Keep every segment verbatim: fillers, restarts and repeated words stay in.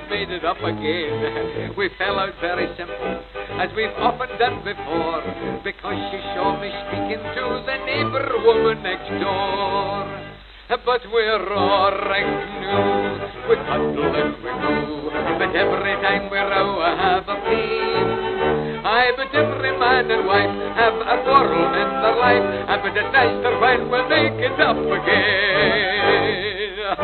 made it up again. We fell out very simple, as we've often done before, because she saw me speaking to the neighbour woman next door. But we're alright now, we cuddle and we go, but every time we row I have a pain. Aye, but every man and wife have a quarrel in their life, but it's nicer when we make it up again.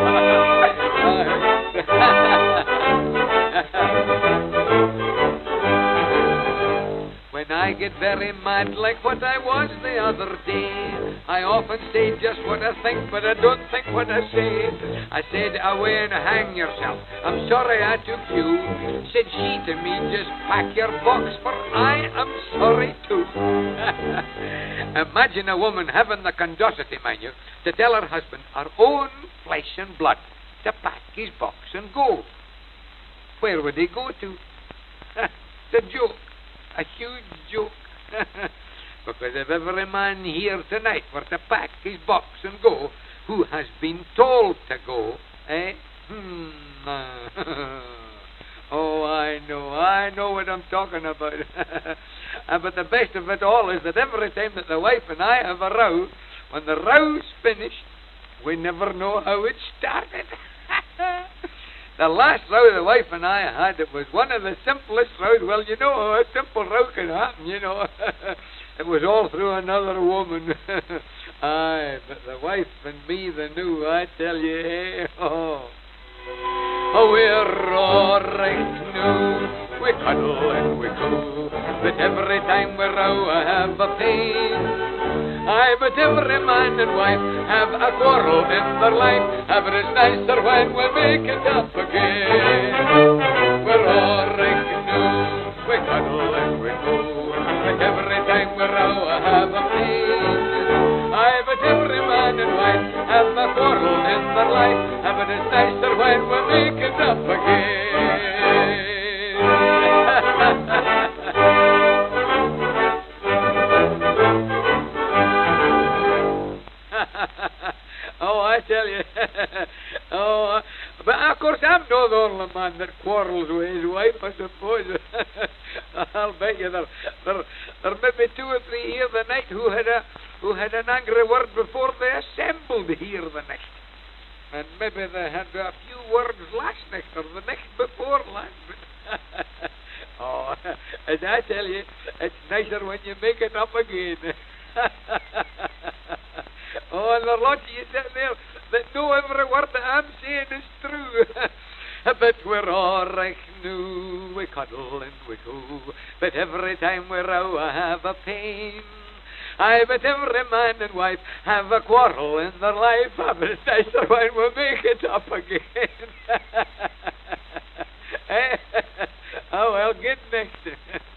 When I get very mad like what I was the other day, I often say just what I think, but I don't think what I say. I said, away and hang yourself, I'm sorry I took you. Said she to me, just pack your box, for I am sorry too. Imagine a woman having the condosity, mind you, to tell her husband, her own flesh and blood, to pack his box and go. Where would he go to? It's a joke. A huge joke. Because if every man here tonight were to pack his box and go, who has been told to go, eh? Hmm. Oh, I know, I know what I'm talking about. uh, but the best of it all is that every time that the wife and I have a row, when the row's finished, we never know how it started. The last row the wife and I had, it was one of the simplest rows. Well, you know how a simple row can happen, you know. It was all through another woman. Aye, but the wife and me, the new, I tell you, hey, oh. Oh, we're all right now. We cuddle and we go, but every time we row I have a pain. Aye, but every man and wife have a quarrel in their life, but it's nicer when we make it up again. We're all right now, we cuddle and we go, but every time we row I have a pain. Aye, but every man and wife have a quarrel in their life, but it's nicer when we make it up again. Oh, I tell you. Oh, uh, but of course I'm not the only man that quarrels with his wife, I suppose. I'll bet you there, there, there may be two or three here the night who had a who had an angry word before they assembled here the night. And maybe they had a few words last night or the next before last. Oh, as I tell you, it's nicer when you make it up again. Oh, and there are lots of you sitting there that know every word that I'm saying is true. But we're all right now, we cuddle and we go, but every time we row I have a pain. Aye, but every man and wife have a quarrel in their life, but it's nicer when we make it up again. Oh, well, good next.